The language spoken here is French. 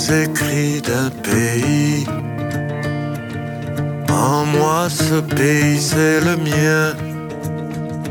écrits d'un pays. En moi ce pays c'est le mien.